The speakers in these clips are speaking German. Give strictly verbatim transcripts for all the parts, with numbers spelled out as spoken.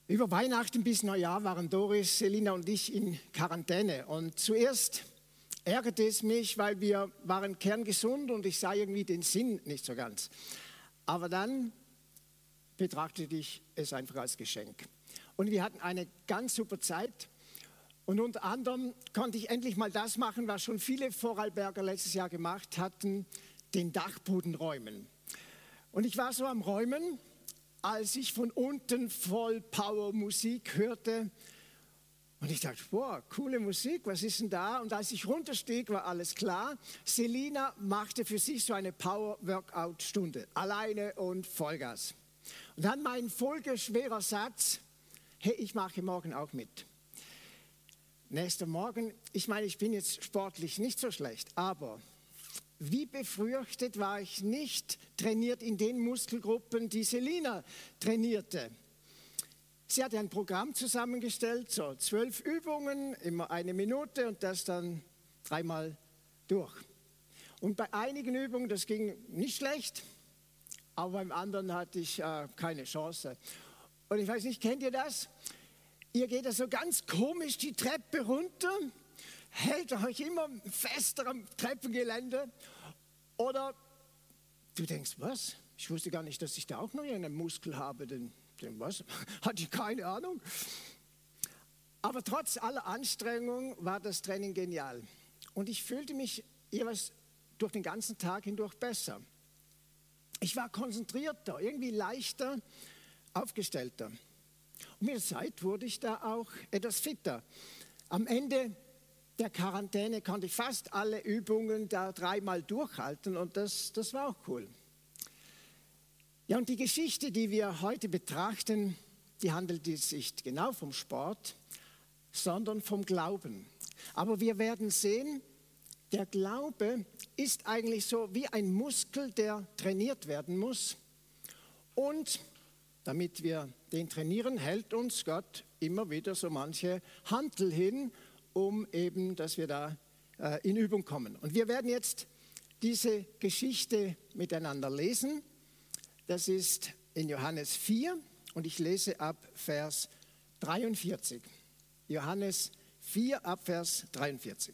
Über Weihnachten bis Neujahr waren Doris, Selina und ich in Quarantäne. Und zuerst ärgerte es mich, weil wir waren kerngesund und ich sah irgendwie den Sinn nicht so ganz. Aber dann betrachtete ich es einfach als Geschenk. Und wir hatten eine ganz super Zeit. Und unter anderem konnte ich endlich mal das machen, was schon viele Vorarlberger letztes Jahr gemacht hatten, den Dachboden räumen. Und ich war so am Räumen, als ich von unten Voll-Power-Musik hörte. Und ich dachte, boah, coole Musik, was ist denn da? Und als ich runterstieg, war alles klar. Selina machte für sich so eine Power-Workout-Stunde, alleine und Vollgas. Und dann mein folgeschwerer Satz, hey, ich mache morgen auch mit. Nächster Morgen, ich meine, ich bin jetzt sportlich nicht so schlecht, aber wie befürchtet war ich nicht trainiert in den Muskelgruppen, die Selina trainierte. Sie hatte ein Programm zusammengestellt, so zwölf Übungen, immer eine Minute und das dann dreimal durch. Und bei einigen Übungen, das ging nicht schlecht, aber beim anderen hatte ich äh, keine Chance. Und ich weiß nicht, kennt ihr das? Ihr geht da so ganz komisch die Treppe runter, hält euch immer fester am Treppengelände oder du denkst, was? Ich wusste gar nicht, dass ich da auch noch einen Muskel habe, denn, denn was? Hatte ich keine Ahnung. Aber trotz aller Anstrengung war das Training genial und ich fühlte mich jeweils durch den ganzen Tag hindurch besser. Ich war konzentrierter, irgendwie leichter, aufgestellter. Und mit der Zeit wurde ich da auch etwas fitter. Am Ende der Quarantäne konnte ich fast alle Übungen da dreimal durchhalten und das, das war auch cool. Ja, und die Geschichte, die wir heute betrachten, die handelt sich nicht genau vom Sport, sondern vom Glauben. Aber wir werden sehen, der Glaube ist eigentlich so wie ein Muskel, der trainiert werden muss. Und damit wir den trainieren, hält uns Gott immer wieder so manche Hantel hin, um eben, dass wir da äh, in Übung kommen. Und wir werden jetzt diese Geschichte miteinander lesen. Das ist in Johannes vier und ich lese ab Vers dreiundvierzig. Johannes vier ab Vers dreiundvierzig.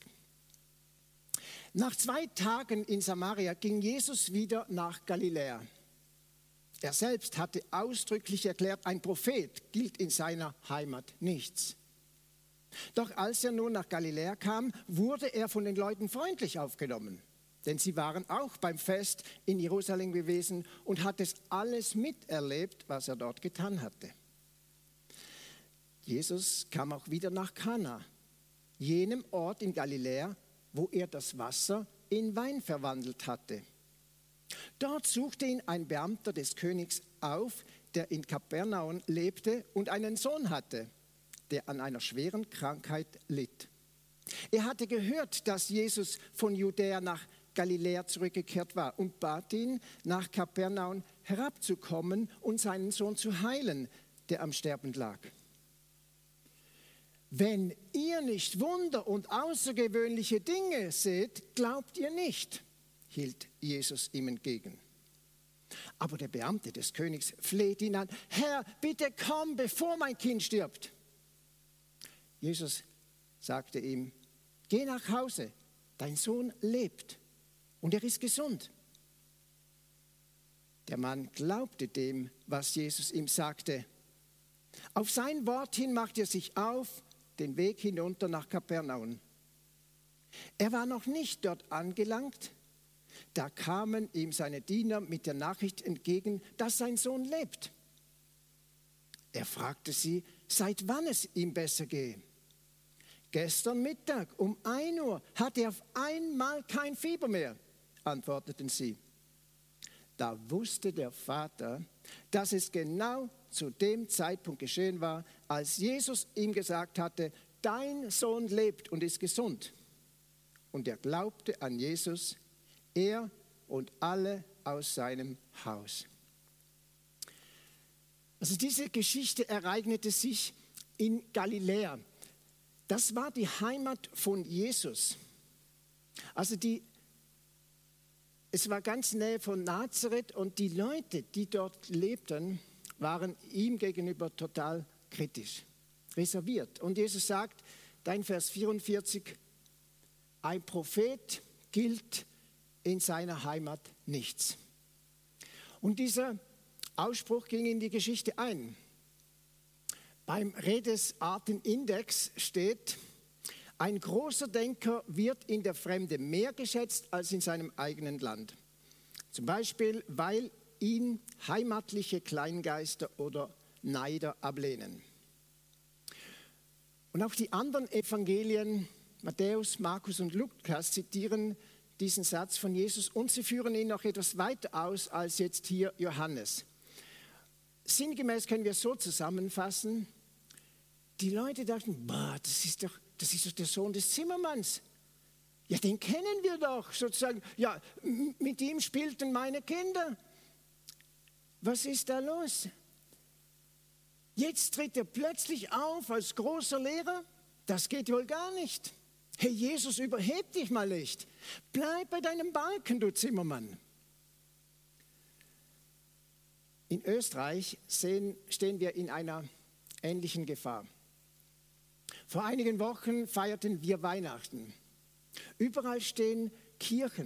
Nach zwei Tagen in Samaria ging Jesus wieder nach Galiläa. Er selbst hatte ausdrücklich erklärt, ein Prophet gilt in seiner Heimat nichts. Doch als er nun nach Galiläa kam, wurde er von den Leuten freundlich aufgenommen. Denn sie waren auch beim Fest in Jerusalem gewesen und hatten alles miterlebt, was er dort getan hatte. Jesus kam auch wieder nach Kana, jenem Ort in Galiläa, wo er das Wasser in Wein verwandelt hatte. Dort suchte ihn ein Beamter des Königs auf, der in Kapernaum lebte und einen Sohn hatte, der an einer schweren Krankheit litt. Er hatte gehört, dass Jesus von Judäa nach Galiläa zurückgekehrt war und bat ihn, nach Kapernaum herabzukommen und seinen Sohn zu heilen, der am Sterben lag. Wenn ihr nicht Wunder und außergewöhnliche Dinge seht, glaubt ihr nicht, hielt Jesus ihm entgegen. Aber der Beamte des Königs fleht ihn an: Herr, bitte komm, bevor mein Kind stirbt. Jesus sagte ihm: Geh nach Hause, dein Sohn lebt und er ist gesund. Der Mann glaubte dem, was Jesus ihm sagte. Auf sein Wort hin machte er sich auf, den Weg hinunter nach Kapernaum. Er war noch nicht dort angelangt, da kamen ihm seine Diener mit der Nachricht entgegen, dass sein Sohn lebt. Er fragte sie, seit wann es ihm besser gehe. Gestern Mittag um ein Uhr hatte er auf einmal kein Fieber mehr, antworteten sie. Da wusste der Vater, dass es genau zu dem Zeitpunkt geschehen war, als Jesus ihm gesagt hatte, dein Sohn lebt und ist gesund. Und er glaubte an Jesus, er und alle aus seinem Haus. Also diese Geschichte ereignete sich in Galiläa. Das war die Heimat von Jesus. Also die, es war ganz nahe von Nazareth und die Leute, die dort lebten, waren ihm gegenüber total kritisch, reserviert. Und Jesus sagt, da in Vers vierundvierzig, ein Prophet gilt in seiner Heimat nichts. Und dieser Ausspruch ging in die Geschichte ein. Beim Redensartenindex steht, ein großer Denker wird in der Fremde mehr geschätzt als in seinem eigenen Land. Zum Beispiel, weil ihn heimatliche Kleingeister oder Neider ablehnen. Und auch die anderen Evangelien, Matthäus, Markus und Lukas, zitieren diesen Satz von Jesus und sie führen ihn noch etwas weiter aus als jetzt hier Johannes. Sinngemäß können wir so zusammenfassen, die Leute dachten, boah, das ist doch, das ist doch der Sohn des Zimmermanns. Ja, den kennen wir doch sozusagen. Ja, mit ihm spielten meine Kinder. Was ist da los? Jetzt tritt er plötzlich auf als großer Lehrer. Das geht wohl gar nicht. Hey, Jesus, überheb dich mal nicht. Bleib bei deinem Balken, du Zimmermann. In Österreich sehen, stehen wir in einer ähnlichen Gefahr. Vor einigen Wochen feierten wir Weihnachten. Überall stehen Kirchen.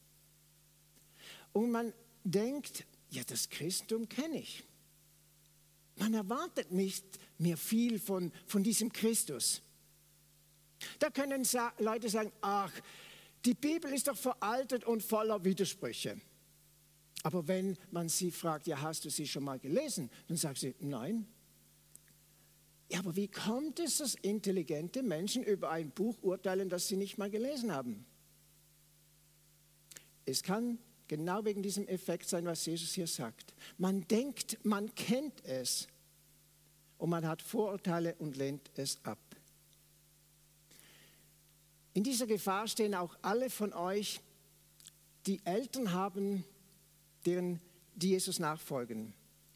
Und man denkt, ja, das Christentum kenne ich. Man erwartet nicht mehr viel von, von diesem Christus. Da können sa- Leute sagen, ach, die Bibel ist doch veraltet und voller Widersprüche. Aber wenn man sie fragt, ja, hast du sie schon mal gelesen? Dann sagt sie, nein. Ja, aber wie kommt es, dass intelligente Menschen über ein Buch urteilen, das sie nicht mal gelesen haben? Es kann genau wegen diesem Effekt sein, was Jesus hier sagt. Man denkt, man kennt es und man hat Vorurteile und lehnt es ab. In dieser Gefahr stehen auch alle von euch, die Eltern haben, deren, die Jesus nachfolgen.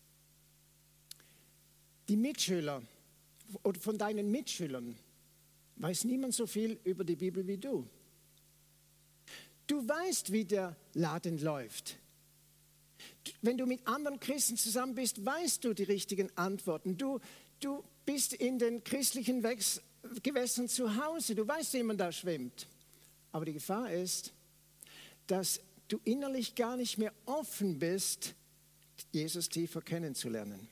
Die Mitschüler oder von deinen Mitschülern weiß niemand so viel über die Bibel wie du. Du weißt, wie der Laden läuft. Wenn du mit anderen Christen zusammen bist, weißt du die richtigen Antworten. Du, du bist in den christlichen Wex- Gewässern zu Hause. Du weißt, wie man da schwimmt. Aber die Gefahr ist, dass du innerlich gar nicht mehr offen bist, Jesus tiefer kennenzulernen.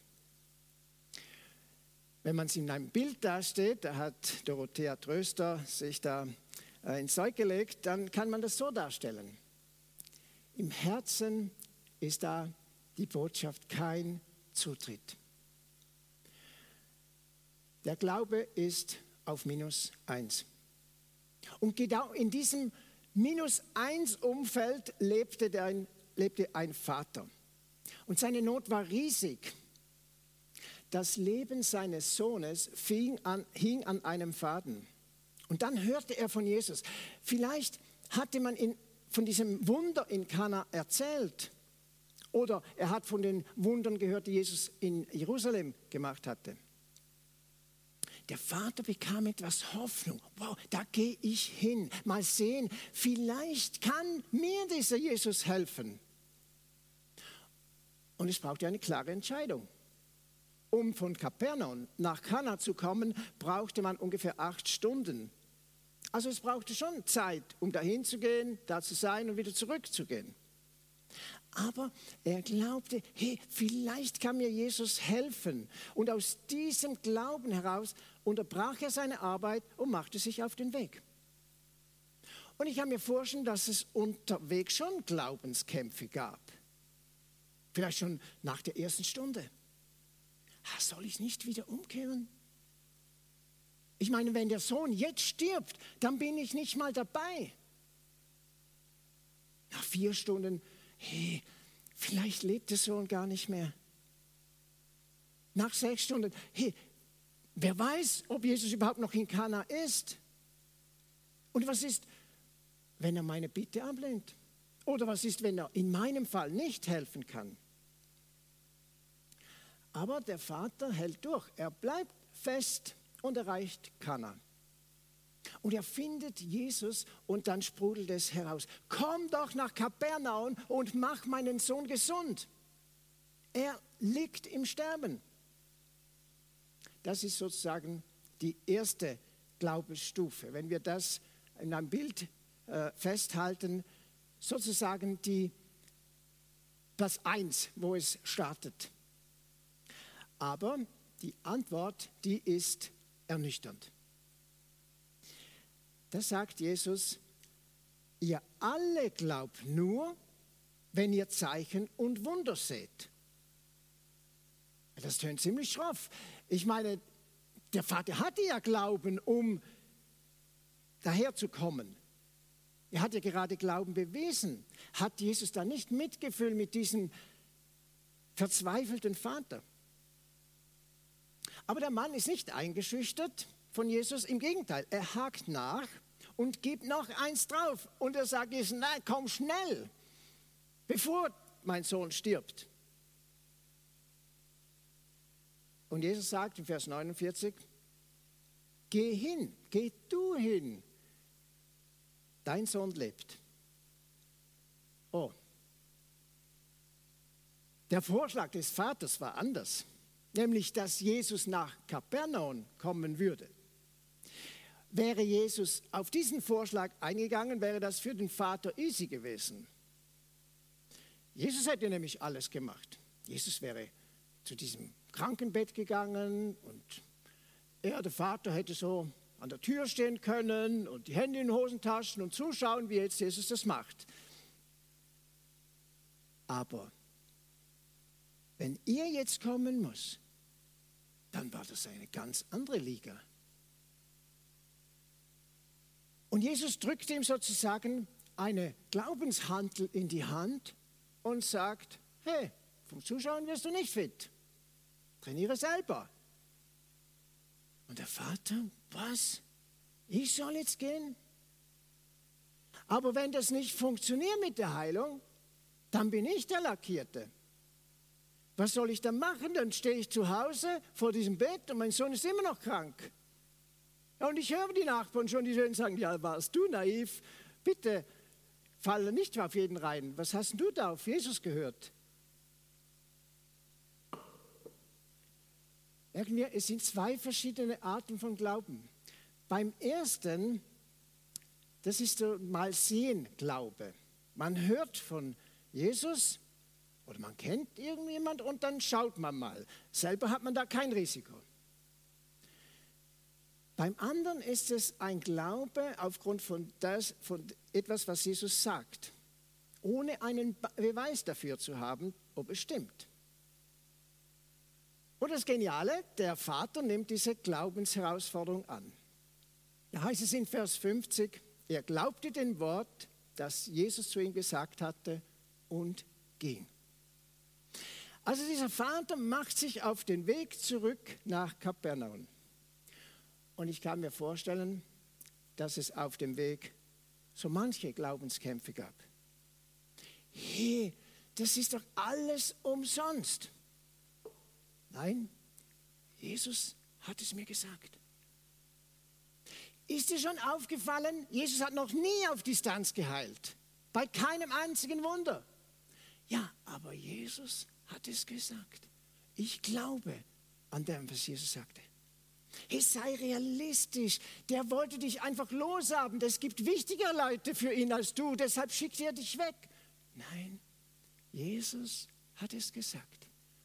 Wenn man es in einem Bild dasteht, da hat Dorothea Tröster sich da ins Zeug gelegt, dann kann man das so darstellen. Im Herzen ist da die Botschaft kein Zutritt. Der Glaube ist auf minus eins. Und genau in diesem minus eins Umfeld lebte, der ein, lebte ein Vater. Und seine Not war riesig. Das Leben seines Sohnes fing an, hing an einem Faden. Und dann hörte er von Jesus. Vielleicht hatte man ihn von diesem Wunder in Kana erzählt. Oder er hat von den Wundern gehört, die Jesus in Jerusalem gemacht hatte. Der Vater bekam etwas Hoffnung. Wow, da gehe ich hin. Mal sehen, vielleicht kann mir dieser Jesus helfen. Und es brauchte eine klare Entscheidung. Um von Kapernaum nach Kana zu kommen, brauchte man ungefähr acht Stunden. Also es brauchte schon Zeit, um dahin zu gehen, da zu sein und wieder zurückzugehen. Aber er glaubte, hey, vielleicht kann mir Jesus helfen. Und aus diesem Glauben heraus unterbrach er seine Arbeit und machte sich auf den Weg. Und ich kann mir vorstellen, dass es unterwegs schon Glaubenskämpfe gab. Vielleicht schon nach der ersten Stunde. Ah, soll ich nicht wieder umkehren? Ich meine, wenn der Sohn jetzt stirbt, dann bin ich nicht mal dabei. Nach vier Stunden, hey, vielleicht lebt der Sohn gar nicht mehr. Nach sechs Stunden, hey, wer weiß, ob Jesus überhaupt noch in Kana ist? Und was ist, wenn er meine Bitte ablehnt? Oder was ist, wenn er in meinem Fall nicht helfen kann? Aber der Vater hält durch. Er bleibt fest und erreicht Kana. Und er findet Jesus und dann sprudelt es heraus. Komm doch nach Kapernaum und mach meinen Sohn gesund. Er liegt im Sterben. Das ist sozusagen die erste Glaubensstufe. Wenn wir das in einem Bild äh, festhalten, sozusagen die Platz eins, wo es startet. Aber die Antwort, die ist ernüchternd. Da sagt Jesus, ihr alle glaubt nur, wenn ihr Zeichen und Wunder seht. Das tönt ziemlich schroff. Ich meine, der Vater hatte ja Glauben, um daherzukommen. Er hat ja gerade Glauben bewiesen. Hat Jesus da nicht Mitgefühl mit diesem verzweifelten Vater? Aber der Mann ist nicht eingeschüchtert von Jesus. Im Gegenteil, er hakt nach und gibt noch eins drauf. Und er sagt Jesus, nein, komm schnell, bevor mein Sohn stirbt. Und Jesus sagt in Vers neunundvierzig, geh hin, geh du hin, dein Sohn lebt. Oh, der Vorschlag des Vaters war anders, nämlich, dass Jesus nach Kapernaum kommen würde. Wäre Jesus auf diesen Vorschlag eingegangen, wäre das für den Vater easy gewesen. Jesus hätte nämlich alles gemacht. Jesus wäre zu diesem Krankenbett gegangen und er, der Vater, hätte so an der Tür stehen können und die Hände in den Hosentaschen und zuschauen, wie jetzt Jesus das macht. Aber wenn er jetzt kommen muss, dann war das eine ganz andere Liga. Und Jesus drückt ihm sozusagen eine Glaubenshantel in die Hand und sagt, hey, vom Zuschauen wirst du nicht fit. Trainiere selber. Und der Vater, was? Ich soll jetzt gehen? Aber wenn das nicht funktioniert mit der Heilung, dann bin ich der Lackierte. Was soll ich dann machen? Dann stehe ich zu Hause vor diesem Bett und mein Sohn ist immer noch krank. Und ich höre die Nachbarn schon, die werden sagen, ja, warst du naiv? Bitte, falle nicht auf jeden rein. Was hast du da auf Jesus gehört? Merken wir, es sind zwei verschiedene Arten von Glauben. Beim ersten, das ist so mal sehen Glaube. Man hört von Jesus oder man kennt irgendjemand und dann schaut man mal. Selber hat man da kein Risiko. Beim anderen ist es ein Glaube aufgrund von, das, von etwas, was Jesus sagt, ohne einen Beweis dafür zu haben, ob es stimmt. Und das Geniale, der Vater nimmt diese Glaubensherausforderung an. Da heißt es in Vers fünfzig, er glaubte dem Wort, das Jesus zu ihm gesagt hatte und ging. Also dieser Vater macht sich auf den Weg zurück nach Kapernaum. Und ich kann mir vorstellen, dass es auf dem Weg so manche Glaubenskämpfe gab. Hey, das ist doch alles umsonst. Nein, Jesus hat es mir gesagt. Ist dir schon aufgefallen, Jesus hat noch nie auf Distanz geheilt. Bei keinem einzigen Wunder. Ja, aber Jesus hat es gesagt. Ich glaube an dem, was Jesus sagte. Hey, sei realistisch. Der wollte dich einfach loshaben. Es gibt wichtigere Leute für ihn als du. Deshalb schickt er dich weg. Nein, Jesus hat es gesagt.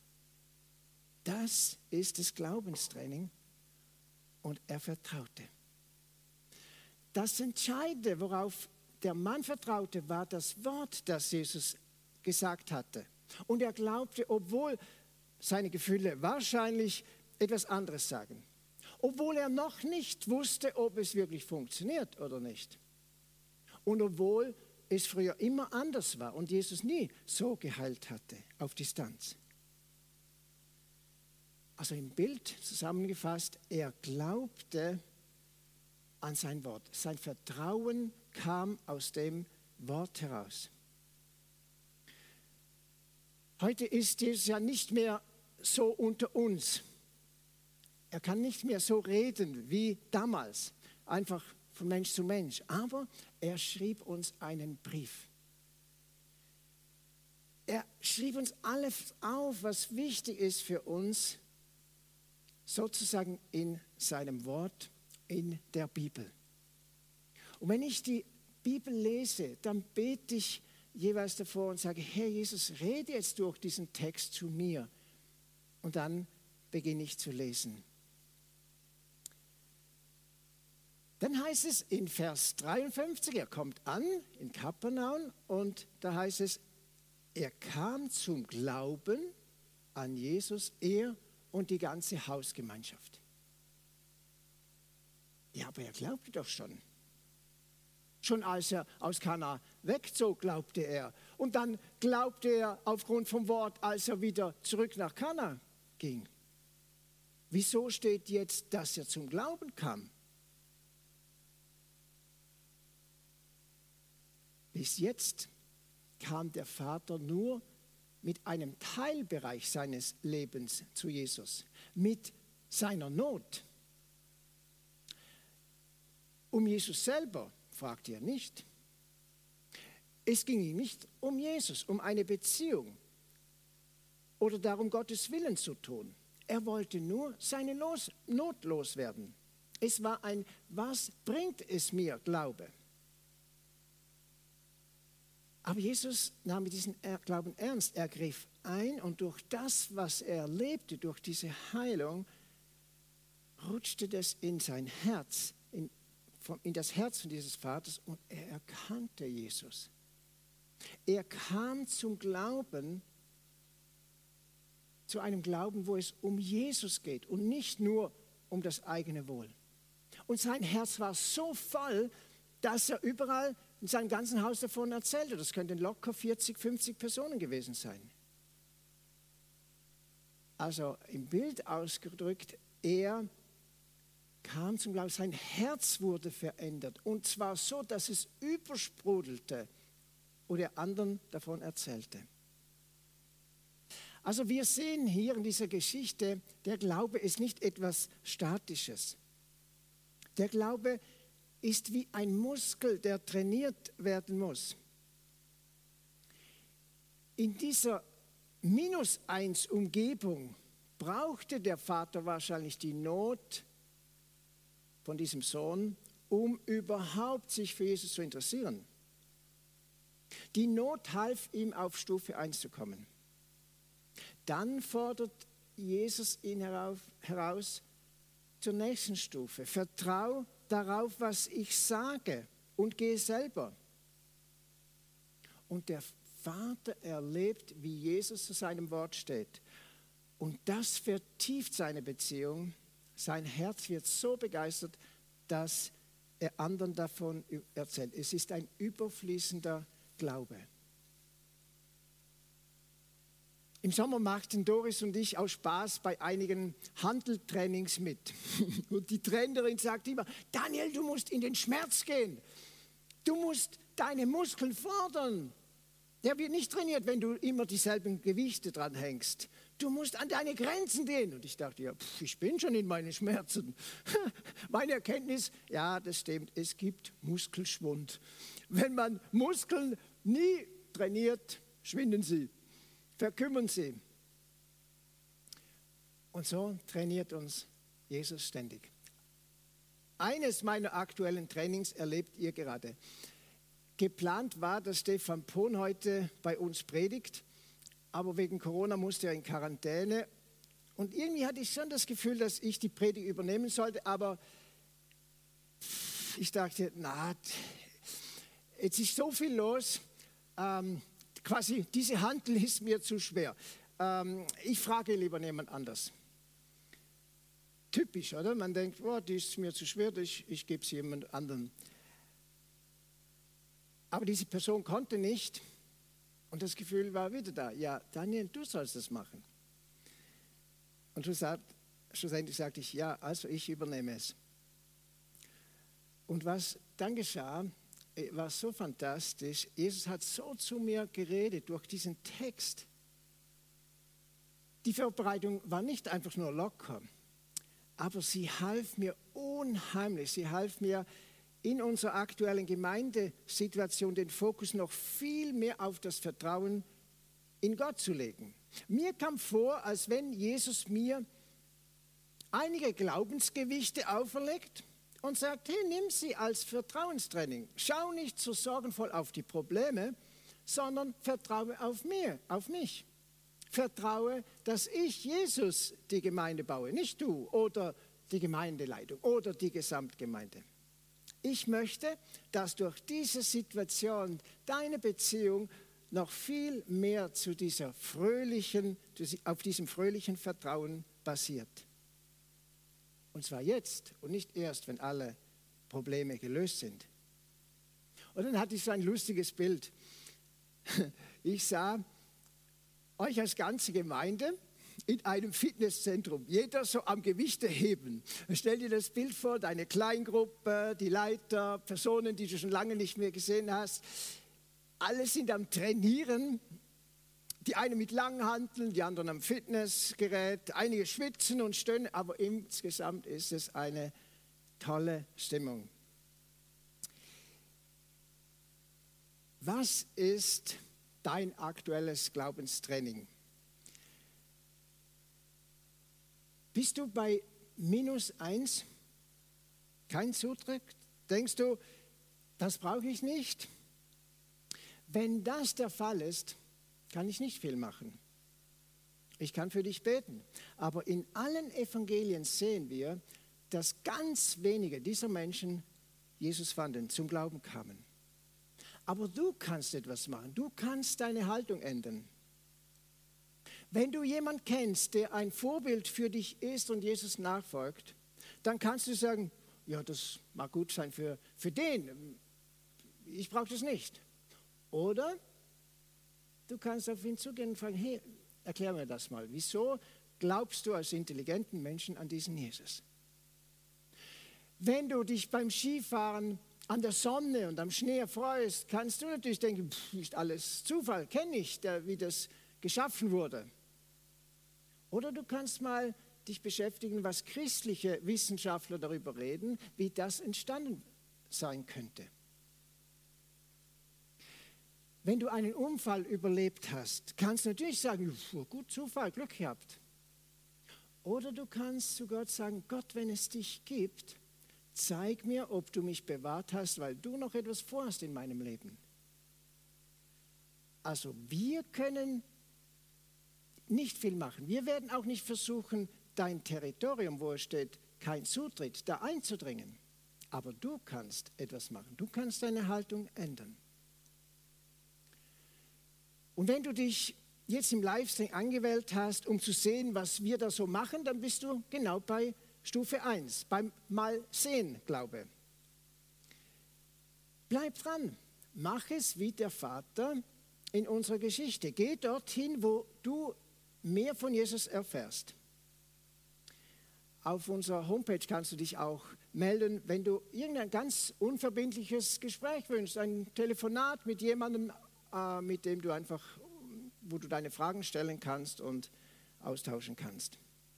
Das ist das Glaubenstraining. Und er vertraute. Das Entscheidende, worauf der Mann vertraute, war das Wort, das Jesus gesagt hatte. Und er glaubte, obwohl seine Gefühle wahrscheinlich etwas anderes sagen. Obwohl er noch nicht wusste, ob es wirklich funktioniert oder nicht. Und obwohl es früher immer anders war und Jesus nie so geheilt hatte, auf Distanz. Also im Bild zusammengefasst, er glaubte an sein Wort. Sein Vertrauen kam aus dem Wort heraus. Heute ist Jesus ja nicht mehr so unter uns. Er kann nicht mehr so reden wie damals, einfach von Mensch zu Mensch. Aber er schrieb uns einen Brief. Er schrieb uns alles auf, was wichtig ist für uns sozusagen in seinem Wort, in der Bibel. Und wenn ich die Bibel lese, dann bete ich jeweils davor und sage, Herr Jesus, rede jetzt durch diesen Text zu mir. Und dann beginne ich zu lesen. Dann heißt es in Vers dreiundfünfzig, er kommt an in Kapernaum und da heißt es, er kam zum Glauben an Jesus, er und die ganze Hausgemeinschaft. Ja, aber er glaubte doch schon. Schon als er aus Kana wegzog, glaubte er. Und dann glaubte er aufgrund vom Wort, als er wieder zurück nach Kana ging. Wieso steht jetzt, dass er zum Glauben kam? Bis jetzt kam der Vater nur mit einem Teilbereich seines Lebens zu Jesus, mit seiner Not. Um Jesus selber fragte er nicht. Es ging ihm nicht um Jesus, um eine Beziehung oder darum, Gottes Willen zu tun. Er wollte nur seine Los, Not loswerden. Es war ein, was bringt es mir, Glaube? Aber Jesus nahm diesen Glauben ernst. Er griff ein und durch das, was er erlebte, durch diese Heilung, rutschte das in sein Herz, in, in das Herz von dieses Vaters und er erkannte Jesus. Er kam zum Glauben, zu einem Glauben, wo es um Jesus geht und nicht nur um das eigene Wohl. Und sein Herz war so voll, dass er überall in seinem ganzen Haus davon erzählte. Das könnten locker vierzig, fünfzig Personen gewesen sein. Also im Bild ausgedrückt, er kam zum Glauben, sein Herz wurde verändert. Und zwar so, dass es übersprudelte und er anderen davon erzählte. Also wir sehen hier in dieser Geschichte, der Glaube ist nicht etwas Statisches. Der Glaube ist wie ein Muskel, der trainiert werden muss. In dieser minus eins Umgebung brauchte der Vater wahrscheinlich die Not von diesem Sohn, um überhaupt sich für Jesus zu interessieren. Die Not half ihm, auf Stufe eins zu kommen. Dann fordert Jesus ihn herauf, heraus zur nächsten Stufe. Vertrau darauf, was ich sage und gehe selber. Und der Vater erlebt, wie Jesus zu seinem Wort steht. Und das vertieft seine Beziehung. Sein Herz wird so begeistert, dass er anderen davon erzählt. Es ist ein überfließender Glaube. Im Sommer machten Doris und ich aus Spaß bei einigen Handeltrainings mit. Und die Trainerin sagt immer, Daniel, du musst in den Schmerz gehen. Du musst deine Muskeln fordern. Der wird nicht trainiert, wenn du immer dieselben Gewichte dran hängst. Du musst an deine Grenzen gehen. Und ich dachte, ja, pf, ich bin schon in meinen Schmerzen. Meine Erkenntnis, ja, das stimmt, es gibt Muskelschwund. Wenn man Muskeln nie trainiert, schwinden sie. Verkümmern sie. Und so trainiert uns Jesus ständig. Eines meiner aktuellen Trainings erlebt ihr gerade. Geplant war, dass Stefan Pohn heute bei uns predigt, aber wegen Corona musste er in Quarantäne. Und irgendwie hatte ich schon das Gefühl, dass ich die Predigt übernehmen sollte, aber ich dachte, na, jetzt ist so viel los, ähm, quasi diese Handel ist mir zu schwer. Ähm, ich frage lieber jemand anders. Typisch, oder? Man denkt, oh, die ist mir zu schwer, ich, ich gebe sie jemand anderem. Aber diese Person konnte nicht und das Gefühl war wieder da. Ja, Daniel, du sollst das machen. Und schlussendlich sagte ich, ja, also ich übernehme es. Und was dann geschah, war so fantastisch. Jesus hat so zu mir geredet durch diesen Text. Die Vorbereitung war nicht einfach nur locker, aber sie half mir unheimlich. Sie half mir in unserer aktuellen Gemeindesituation den Fokus noch viel mehr auf das Vertrauen in Gott zu legen. Mir kam vor, als wenn Jesus mir einige Glaubensgewichte auferlegt und sagt, hey, nimm sie als Vertrauenstraining. Schau nicht so sorgenvoll auf die Probleme, sondern vertraue auf mir, auf mich. Vertraue, dass ich, Jesus, die Gemeinde baue, nicht du oder die Gemeindeleitung oder die Gesamtgemeinde. Ich möchte, dass durch diese Situation deine Beziehung noch viel mehr zu dieser fröhlichen, auf diesem fröhlichen Vertrauen basiert. Und zwar jetzt und nicht erst, wenn alle Probleme gelöst sind. Und dann hatte ich so ein lustiges Bild. Ich sah euch als ganze Gemeinde in einem Fitnesszentrum, jeder so am Gewichte heben. Stell dir das Bild vor, deine Kleingruppe, die Leiter, Personen, die du schon lange nicht mehr gesehen hast. Alle sind am Trainieren, die einen mit Langhanteln, die anderen am Fitnessgerät. Einige schwitzen und stöhnen, aber insgesamt ist es eine tolle Stimmung. Was ist dein aktuelles Glaubenstraining? Bist du bei minus eins? Kein Zutritt? Denkst du, das brauche ich nicht? Wenn das der Fall ist, kann ich nicht viel machen. Ich kann für dich beten. Aber in allen Evangelien sehen wir, dass ganz wenige dieser Menschen Jesus fanden, zum Glauben kamen. Aber du kannst etwas machen. Du kannst deine Haltung ändern. Wenn du jemanden kennst, der ein Vorbild für dich ist und Jesus nachfolgt, dann kannst du sagen, ja, das mag gut sein für, für den. Ich brauche das nicht. Oder du kannst auf ihn zugehen und fragen, hey, erklär mir das mal. Wieso glaubst du als intelligenten Menschen an diesen Jesus? Wenn du dich beim Skifahren an der Sonne und am Schnee freust, kannst du natürlich denken, pff, ist alles Zufall, kenne ich, der, wie das geschaffen wurde. Oder du kannst mal dich beschäftigen, was christliche Wissenschaftler darüber reden, wie das entstanden sein könnte. Wenn du einen Unfall überlebt hast, kannst du natürlich sagen, gut, Zufall, Glück gehabt. Oder du kannst zu Gott sagen, Gott, wenn es dich gibt, zeig mir, ob du mich bewahrt hast, weil du noch etwas vorhast in meinem Leben. Also wir können nicht viel machen. Wir werden auch nicht versuchen, dein Territorium, wo es steht, kein Zutritt, da einzudringen. Aber du kannst etwas machen. Du kannst deine Haltung ändern. Und wenn du dich jetzt im Livestream angewählt hast, um zu sehen, was wir da so machen, dann bist du genau bei Stufe eins, beim Mal-Sehen-Glaube. Bleib dran, mach es wie der Vater in unserer Geschichte. Geh dorthin, wo du mehr von Jesus erfährst. Auf unserer Homepage kannst du dich auch melden, wenn du irgendein ganz unverbindliches Gespräch wünschst, ein Telefonat mit jemandem, äh, mit dem du einfach, wo du deine Fragen stellen kannst und austauschen kannst.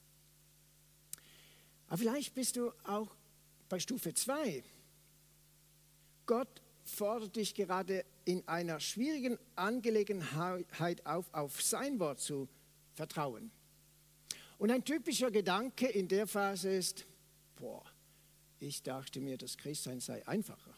Aber vielleicht bist du auch bei Stufe zwei. Gott fordert dich gerade in einer schwierigen Angelegenheit auf, auf sein Wort zu vertrauen. Und ein typischer Gedanke in der Phase ist, boah, ich dachte mir, das Christsein sei einfacher.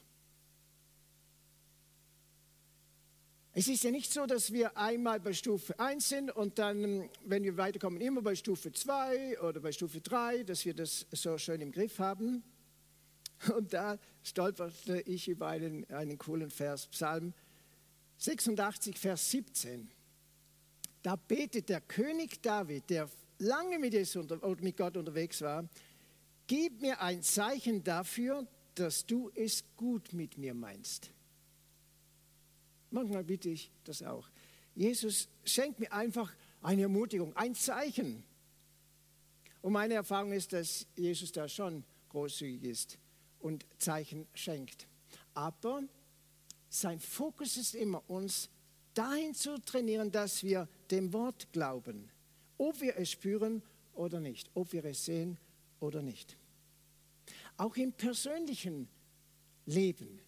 Es ist ja nicht so, dass wir einmal bei Stufe eins sind und dann, wenn wir weiterkommen, immer bei Stufe zwei oder bei Stufe drei, dass wir das so schön im Griff haben. Und da stolperte ich über einen, einen coolen Vers, Psalm sechsundachtzig, Vers siebzehn. Da betet der König David, der lange mit, Jesus unter, mit Gott unterwegs war, gib mir ein Zeichen dafür, dass du es gut mit mir meinst. Manchmal bitte ich das auch. Jesus schenkt mir einfach eine Ermutigung, ein Zeichen. Und meine Erfahrung ist, dass Jesus da schon großzügig ist und Zeichen schenkt. Aber sein Fokus ist immer, uns dahin zu trainieren, dass wir dem Wort glauben. Ob wir es spüren oder nicht, ob wir es sehen oder nicht. Auch im persönlichen Leben.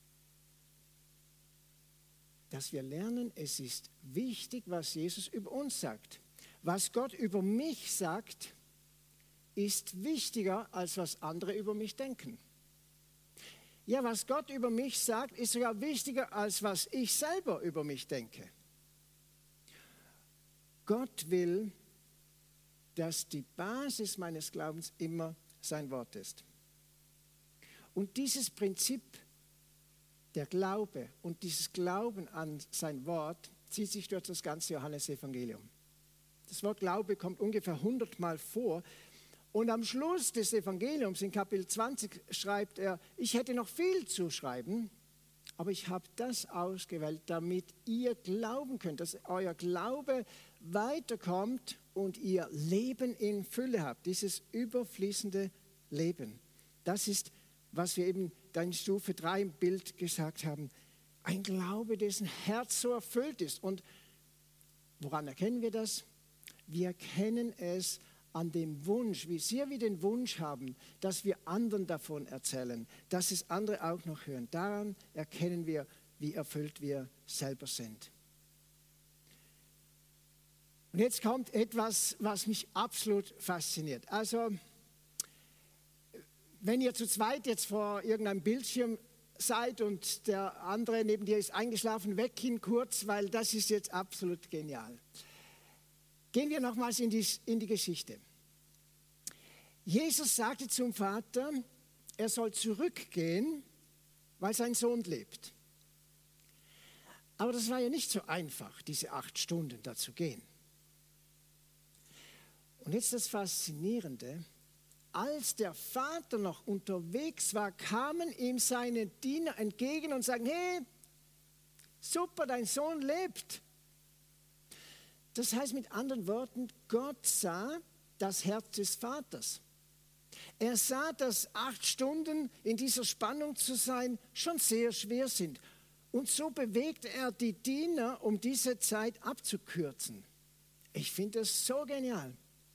Dass wir lernen, es ist wichtig, was Jesus über uns sagt. Was Gott über mich sagt, ist wichtiger, als was andere über mich denken. Ja, was Gott über mich sagt, ist sogar wichtiger, als was ich selber über mich denke. Gott will, dass die Basis meines Glaubens immer sein Wort ist. Und dieses Prinzip, der Glaube und dieses Glauben an sein Wort, zieht sich durch das ganze Johannesevangelium. Das Wort Glaube kommt ungefähr hundertmal vor. Und am Schluss des Evangeliums, in Kapitel zwanzig, schreibt er, ich hätte noch viel zu schreiben, aber ich habe das ausgewählt, damit ihr glauben könnt, dass euer Glaube weiterkommt und ihr Leben in Fülle habt, dieses überfließende Leben. Das ist, was wir eben da in Stufe drei im Bild gesagt haben, ein Glaube, dessen Herz so erfüllt ist. Und woran erkennen wir das? Wir erkennen es an dem Wunsch, wie sehr wir den Wunsch haben, dass wir anderen davon erzählen, dass es andere auch noch hören. Daran erkennen wir, wie erfüllt wir selber sind. Und jetzt kommt etwas, was mich absolut fasziniert. Also, wenn ihr zu zweit jetzt vor irgendeinem Bildschirm seid und der andere neben dir ist eingeschlafen, weg ihn kurz, weil das ist jetzt absolut genial. Gehen wir nochmals in die, in die Geschichte. Jesus sagte zum Vater, er soll zurückgehen, weil sein Sohn lebt. Aber das war ja nicht so einfach, diese acht Stunden da zu gehen. Und jetzt das Faszinierende, als der Vater noch unterwegs war, kamen ihm seine Diener entgegen und sagten, hey, super, dein Sohn lebt. Das heißt mit anderen Worten, Gott sah das Herz des Vaters. Er sah, dass acht Stunden in dieser Spannung zu sein schon sehr schwer sind. Und so bewegte er die Diener, um diese Zeit abzukürzen. Ich finde das so genial.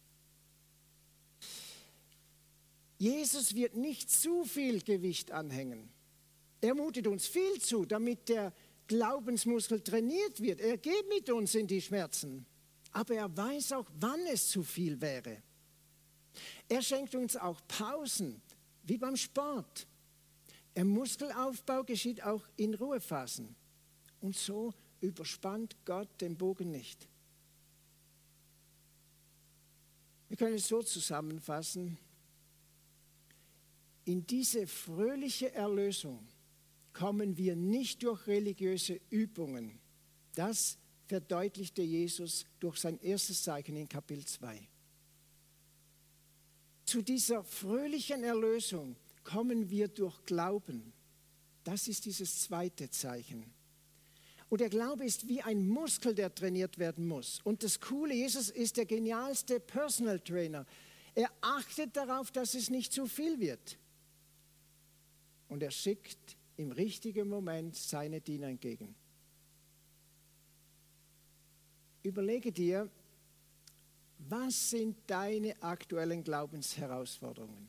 Jesus wird nicht zu viel Gewicht anhängen. Er mutet uns viel zu, damit der Glaubensmuskel trainiert wird. Er geht mit uns in die Schmerzen. Aber er weiß auch, wann es zu viel wäre. Er schenkt uns auch Pausen, wie beim Sport. Der Muskelaufbau geschieht auch in Ruhephasen. Und so überspannt Gott den Bogen nicht. Wir können es so zusammenfassen. In diese fröhliche Erlösung kommen wir nicht durch religiöse Übungen. Das verdeutlichte Jesus durch sein erstes Zeichen in Kapitel zwei. Zu dieser fröhlichen Erlösung kommen wir durch Glauben. Das ist dieses zweite Zeichen. Und der Glaube ist wie ein Muskel, der trainiert werden muss. Und das Coole, Jesus ist der genialste Personal Trainer. Er achtet darauf, dass es nicht zu viel wird. Und er schickt im richtigen Moment seine Diener entgegen. Überlege dir, was sind deine aktuellen Glaubensherausforderungen?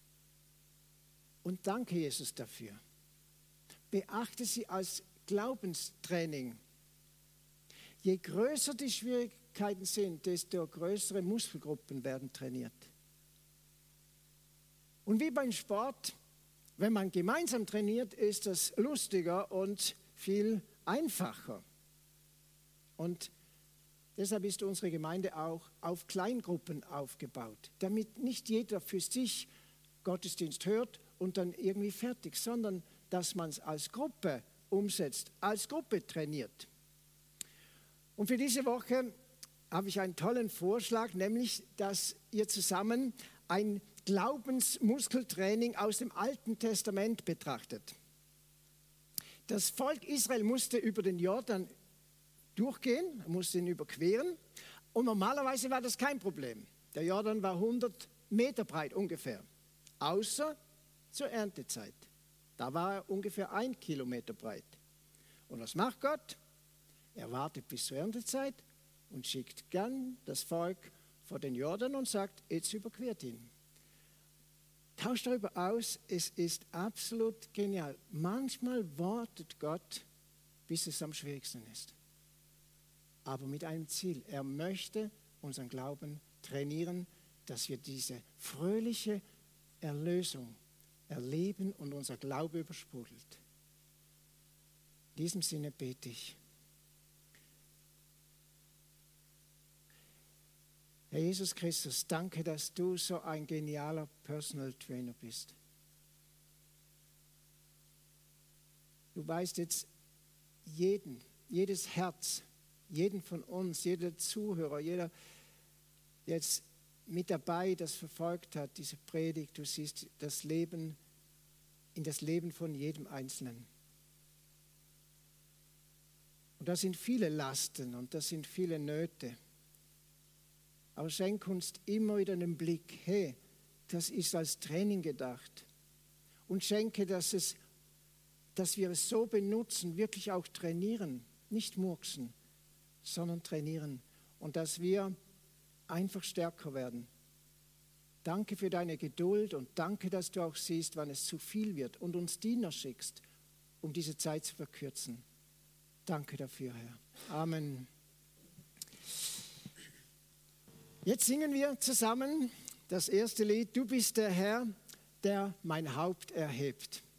Und danke Jesus dafür. Beachte sie als Glaubenstraining. Je größer die Schwierigkeiten sind, desto größere Muskelgruppen werden trainiert. Und wie beim Sport, wenn man gemeinsam trainiert, ist das lustiger und viel einfacher. Und deshalb ist unsere Gemeinde auch auf Kleingruppen aufgebaut, damit nicht jeder für sich Gottesdienst hört und dann irgendwie fertig, sondern dass man es als Gruppe umsetzt, als Gruppe trainiert. Und für diese Woche habe ich einen tollen Vorschlag, nämlich, dass ihr zusammen ein Glaubensmuskeltraining aus dem Alten Testament betrachtet. Das Volk Israel musste über den Jordan durchgehen, musste ihn überqueren und normalerweise war das kein Problem. Der Jordan war hundert Meter breit ungefähr, außer zur Erntezeit. Da war er ungefähr ein Kilometer breit. Und was macht Gott? Er wartet bis zur Erntezeit und schickt gern das Volk vor den Jordan und sagt, jetzt überquert ihn. Tauscht darüber aus, es ist absolut genial. Manchmal wartet Gott, bis es am schwierigsten ist. Aber mit einem Ziel. Er möchte unseren Glauben trainieren, dass wir diese fröhliche Erlösung erleben und unser Glaube übersprudelt. In diesem Sinne bete ich. Herr Jesus Christus, danke, dass du so ein genialer Personal Trainer bist. Du weißt jetzt jeden, jedes Herz, jeden von uns, jeder Zuhörer, jeder, der jetzt mit dabei das verfolgt hat, diese Predigt, du siehst das Leben, in das Leben von jedem Einzelnen. Und da sind viele Lasten und da sind viele Nöte. Aber schenk uns immer wieder einen Blick, hey, das ist als Training gedacht. Und schenke, dass, es, dass wir es so benutzen, wirklich auch trainieren, nicht murksen, sondern trainieren. Und dass wir einfach stärker werden. Danke für deine Geduld und danke, dass du auch siehst, wann es zu viel wird und uns Diener schickst, um diese Zeit zu verkürzen. Danke dafür, Herr. Amen. Jetzt singen wir zusammen das erste Lied, Du bist der Herr, der mein Haupt erhebt.